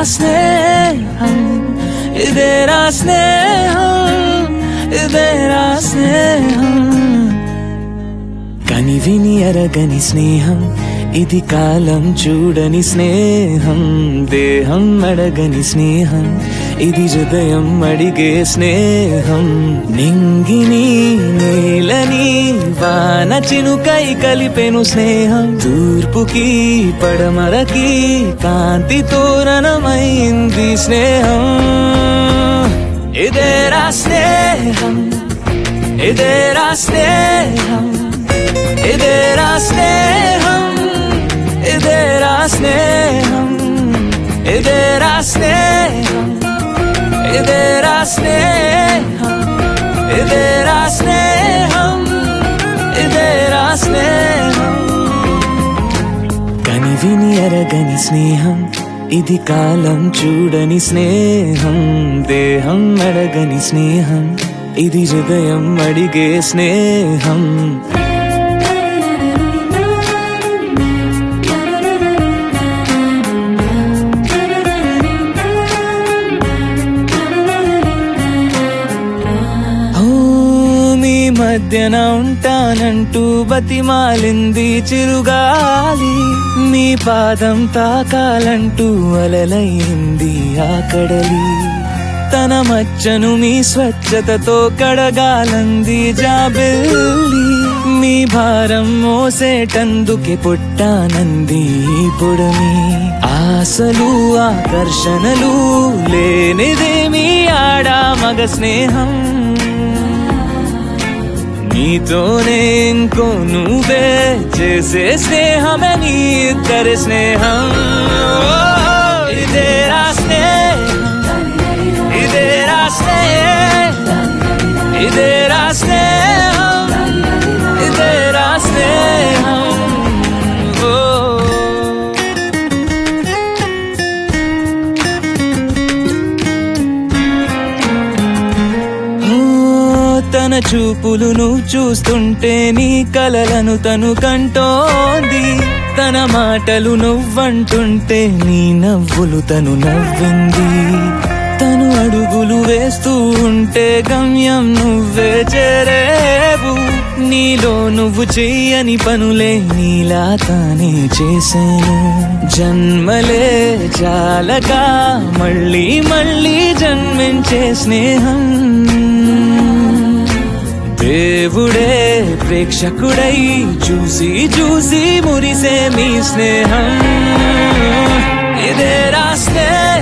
స్నేహం ఇదేరా స్నేహం ఇదేరా స్నేహం కని విని ఎరగని స్నేహం ఇది కాలం చూడని స్నేహం దేహం అడగని స్నేహం ఇది హృదయం అడిగే స్నేహం నింగిని నేలని వాన చినుకై కలిపెను స్నేహం తూర్పుకి పడమరకి కాంతి తోరణమైంది స్నేహం ఇదేరా స్నేహం ఇదేరా స్నేహం ఇదేరా స్నేహం ఇదేరా స్నేహం ఇదేరా స్నేహం ఇదేరా స్నేహం ఇదేరా స్నేహం ఇదేరా స్నేహం కని విని ఎరగని స్నేహం ఇది కాలం చూడని స్నేహం దేహం అడగని స్నేహం ఇది హృదయం అడిగే స్నేహం మధ్యన ఉంటానంటూ బతిమాలింది చిరుగాలి నీ పాదం తాకాలంటూ అలలైంది ఆ కడలి తన మచ్చను మీ స్వచ్ఛతతో కడగాలంది జాబిల్లి మీ భారం మోసేటందుకే పుట్టానంది పొడమి ఆశలు ఆకర్షణలు లేనిదేమీ ఆడా మగ స్నేహం నీతోనే ఇంకో నువ్వే చేసే స్నేహమే నీ ఇద్దరి స్నేహం ఇదేరా స్నేహం ఇదేరా స్నేహం ఇదేరా స్నేహం ఇదేరా స్నేహం తన చూపులు నువ్వు చూస్తుంటే నీ కలలను తను కంటోంది తన మాటలు నువ్వంటుంటే నీ నవ్వులు తను నవ్వింది తను అడుగులు వేస్తూ ఉంటే గమ్యం నువ్వే చేరేవు నీలో నువ్వు చెయ్యని పనులే నీలా తానే చేశాను జన్మలే చాలగా మళ్ళీ మళ్ళీ జన్మించే స్నేహం దేవుడే ప్రేక్షకుడై చూసి చూసి మురిసే మీ స్నేహం ఇదేరా స్నేహం